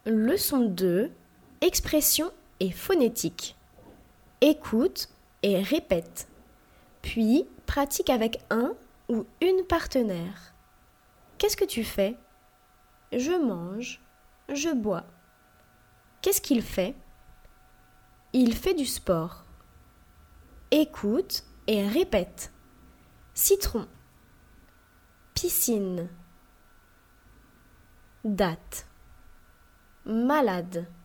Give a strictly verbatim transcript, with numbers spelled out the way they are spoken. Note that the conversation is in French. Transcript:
Leçon deux. Expression et phonétique. Écoute et répète. Puis pratique avec un ou une partenaire. Qu'est-ce que tu fais? Je mange, je bois. Qu'est-ce qu'il fait? Il fait du sport. Écoute et répète. Citron. Piscine. Date. Malade.